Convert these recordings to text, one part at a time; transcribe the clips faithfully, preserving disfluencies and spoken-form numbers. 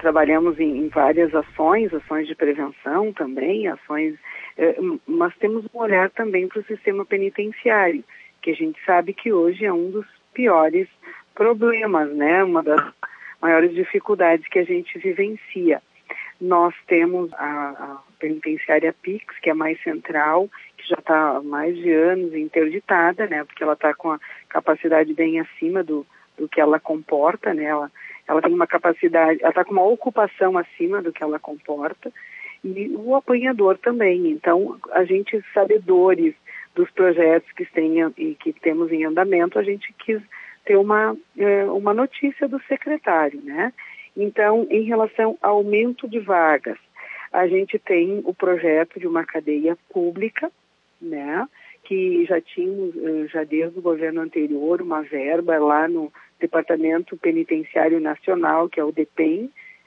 trabalhamos em, em várias ações, ações de prevenção também, ações, eh, mas temos um olhar também para o sistema penitenciário, que a gente sabe que hoje é um dos piores problemas, né? Uma das maiores dificuldades que a gente vivencia. Nós temos a, a penitenciária Pix, que é mais central, que já está há mais de anos interditada, né? Porque ela está com a capacidade bem acima do, do que ela comporta, né? Ela, ela tem uma capacidade, ela está com uma ocupação acima do que ela comporta, e o apanhador também. Então, a gente, sabedores dos projetos que, tem, e que temos em andamento, a gente quis ter uma, uma notícia do secretário, né? Então, em relação ao aumento de vagas, a gente tem o projeto de uma cadeia pública, né? Que já tínhamos, já desde o governo anterior, uma verba lá no Departamento Penitenciário Nacional, que é o DEPEN,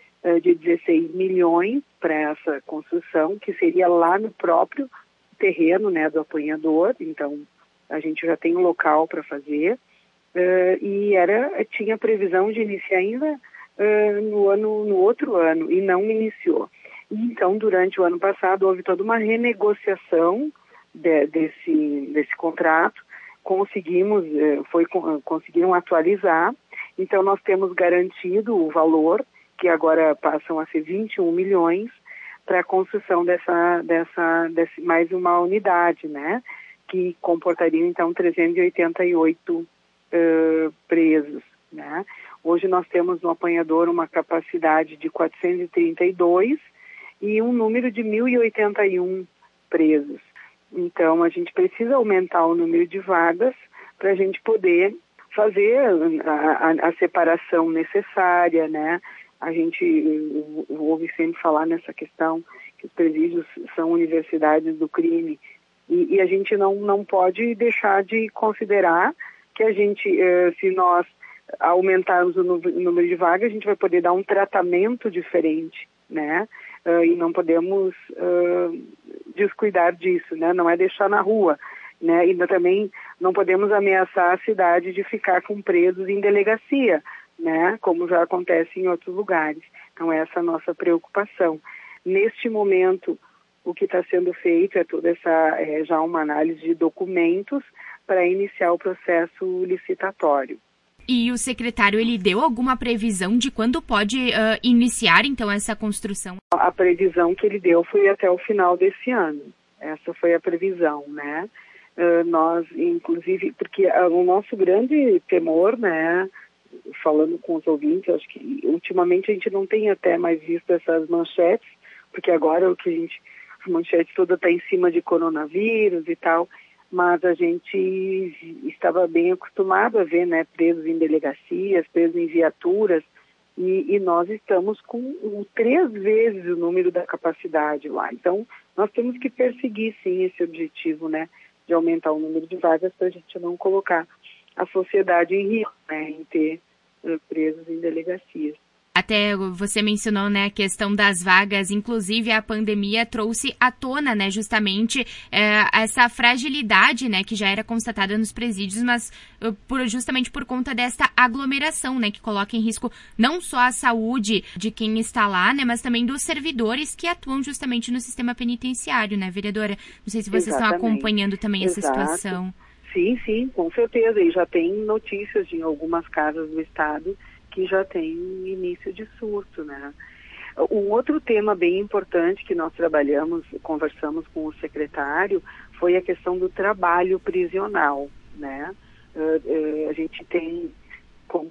de dezesseis milhões para essa construção, que seria lá no próprio terreno, né, do apanhador. Então, a gente já tem um local para fazer, uh, e era, tinha previsão de iniciar ainda uh, no, ano, no outro ano, e não iniciou. E, então, durante o ano passado, houve toda uma renegociação de, desse, desse contrato, conseguimos, uh, foi, uh, conseguiram atualizar, então nós temos garantido o valor, que agora passam a ser vinte e um milhões, para a construção dessa, dessa, desse, mais uma unidade, né, que comportaria, então, trezentos e oitenta e oito uh, presos, né. Hoje nós temos no apanhador uma capacidade de quatrocentos e trinta e dois e um número de mil e oitenta e um presos. Então, a gente precisa aumentar o número de vagas para a gente poder fazer a, a, a separação necessária, né. A gente ouve sempre falar nessa questão que os presídios são universidades do crime, e, e a gente não, não pode deixar de considerar que a gente, eh, se nós aumentarmos o número de vagas, a gente vai poder dar um tratamento diferente, né? Uh, e não podemos uh, descuidar disso, né? Não é deixar na rua, né? E também não podemos ameaçar a cidade de ficar com presos em delegacia, né, como já acontece em outros lugares. Então, essa é a nossa preocupação. Neste momento, o que está sendo feito é toda essa, é, já uma análise de documentos para iniciar o processo licitatório. E o secretário, ele deu alguma previsão de quando pode uh, iniciar, então, essa construção? A previsão que ele deu foi até o final desse ano. Essa foi a previsão, né? Uh, nós, inclusive, porque uh, o nosso grande temor, né, falando com os ouvintes, acho que ultimamente a gente não tem até mais visto essas manchetes, porque agora o que a gente, a manchete toda está em cima de coronavírus e tal, mas a gente estava bem acostumado a ver, né, presos em delegacias, presos em viaturas, e, e nós estamos com um, três vezes o número da capacidade lá. Então, nós temos que perseguir, sim, esse objetivo, né, de aumentar o número de vagas para a gente não colocar a sociedade em risco, né, em ter uh, presos em delegacias. Até você mencionou, né, a questão das vagas, inclusive a pandemia trouxe à tona, né, justamente é, essa fragilidade, né, que já era constatada nos presídios, mas uh, por, justamente por conta desta aglomeração, né, que coloca em risco não só a saúde de quem está lá, né, mas também dos servidores que atuam justamente no sistema penitenciário, né, vereadora? Não sei se vocês Exatamente. estão acompanhando também Exato. Essa situação. Sim, sim, com certeza. E já tem notícias de algumas casas do estado que já tem início de surto, né? Um outro tema bem importante que nós trabalhamos, conversamos com o secretário, foi a questão do trabalho prisional, né? Uh, uh, a gente tem, como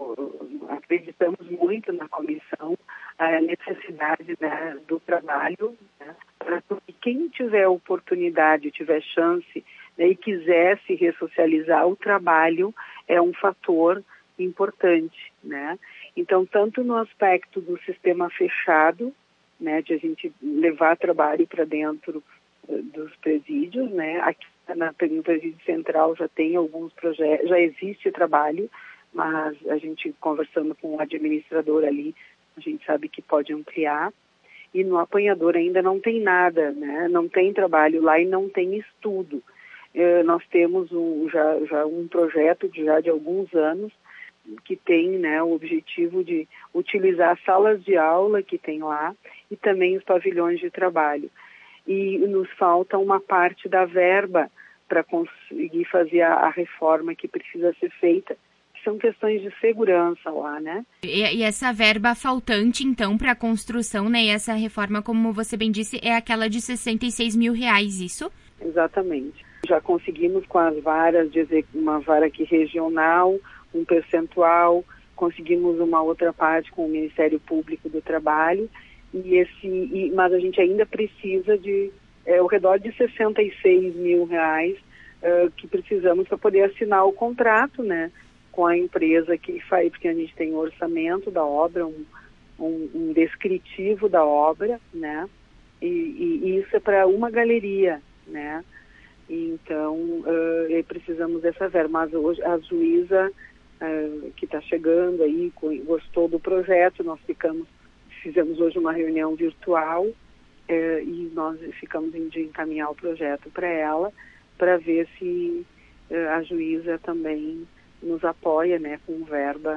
uh, acreditamos muito na comissão, a necessidade, né, do trabalho, né, para que quem tiver oportunidade, tiver chance, né, e quiser se ressocializar, o trabalho é um fator importante, né? Então, tanto no aspecto do sistema fechado, né, de a gente levar trabalho para dentro uh, dos presídios, né? Aqui na, no presídio central já tem alguns projetos, já existe trabalho, mas a gente conversando com o administrador ali, a gente sabe que pode ampliar. E no apanhador ainda não tem nada, né? Não tem trabalho lá e não tem estudo. Uh, nós temos um, já, já um projeto de, já de alguns anos que tem, né, o objetivo de utilizar as salas de aula que tem lá e também os pavilhões de trabalho. E nos falta uma parte da verba para conseguir fazer a, a reforma que precisa ser feita. São questões de segurança lá, né? E, e essa verba faltante, então, para a construção, né? E essa reforma, como você bem disse, é aquela de sessenta e seis mil reais, isso? Exatamente. Já conseguimos com as varas, dizer uma vara aqui regional, um percentual, conseguimos uma outra parte com o Ministério Público do Trabalho, e esse, e, mas a gente ainda precisa de é, ao redor de sessenta e seis mil reais uh, que precisamos para poder assinar o contrato, né? Com a empresa que faz, porque a gente tem o orçamento da obra, um, um, um descritivo da obra, né? E, e, e isso é para uma galeria, né? E então, uh, precisamos dessa verba. Mas hoje a juíza uh, que está chegando aí, gostou do projeto, nós ficamos, fizemos hoje uma reunião virtual uh, e nós ficamos de encaminhar o projeto para ela, para ver se uh, a juíza também nos apoia, né, com verba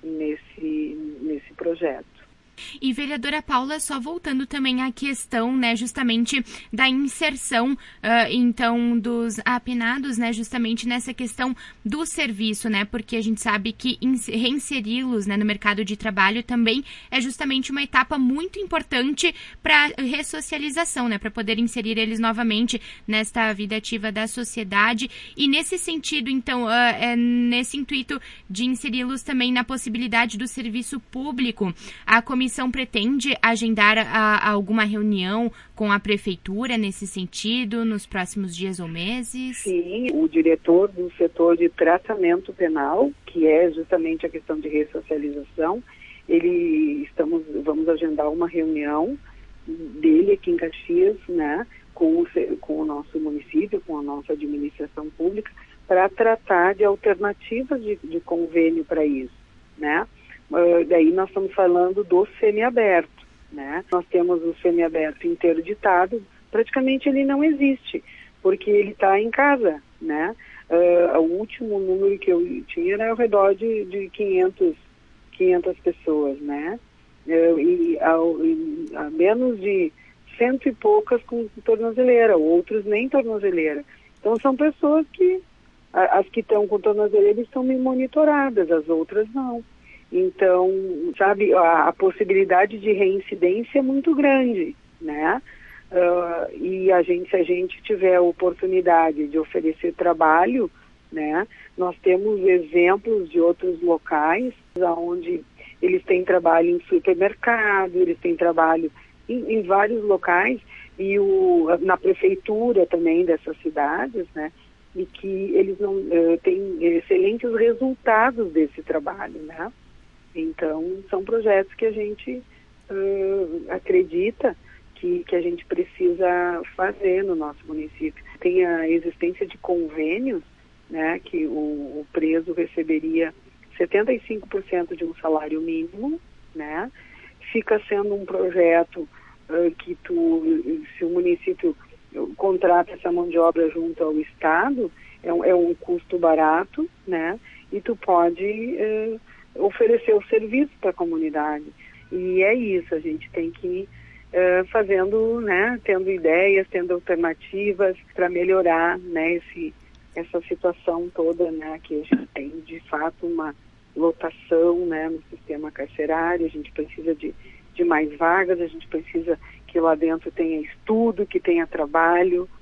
nesse, nesse projeto. E, vereadora Paula, só voltando também à questão, né, justamente da inserção, uh, então, dos apenados, né, justamente nessa questão do serviço, né, porque a gente sabe que reinseri-los, né, no mercado de trabalho também é justamente uma etapa muito importante para ressocialização, né, para poder inserir eles novamente nesta vida ativa da sociedade. E nesse sentido, então, uh, é nesse intuito de inseri-los também na possibilidade do serviço público, a comissão A comissão pretende agendar a, a alguma reunião com a prefeitura nesse sentido nos próximos dias ou meses? Sim, o diretor do setor de tratamento penal, que é justamente a questão de ressocialização, ele estamos vamos agendar uma reunião dele aqui em Caxias, né, com o, com o nosso município, com a nossa administração pública, para tratar de alternativas de, de convênio para isso, né? Uh, daí nós estamos falando do semiaberto, né? Nós temos o semiaberto interditado, praticamente ele não existe, porque ele está em casa, né? Uh, o último número que eu tinha era ao redor de, de quinhentas pessoas, né? Uh, e ao, a menos de cento e poucas com tornozeleira, outros nem tornozeleira. Então são pessoas que, as que estão com tornozeleira estão monitoradas, as outras não. Então, sabe, a, a possibilidade de reincidência é muito grande, né? Uh, e a gente, se a gente tiver a oportunidade de oferecer trabalho, né? Nós temos exemplos de outros locais onde eles têm trabalho em supermercado, eles têm trabalho em, em vários locais, e o, na prefeitura também dessas cidades, né? E que eles não uh, têm excelentes resultados desse trabalho, né? Então, são projetos que a gente uh, acredita que, que a gente precisa fazer no nosso município. Tem a existência de convênios, né, que o, o preso receberia setenta e cinco por cento de um salário mínimo, né? Fica sendo um projeto uh, que tu, se o município contrata essa mão de obra junto ao Estado, é um, é um custo barato, né? E tu pode... Uh, oferecer o serviço para a comunidade. E é isso, a gente tem que ir uh, fazendo, né, tendo ideias, tendo alternativas para melhorar, né, esse, essa situação toda, né, que a gente tem de fato uma lotação, né, no sistema carcerário. A gente precisa de, de mais vagas, a gente precisa que lá dentro tenha estudo, que tenha trabalho,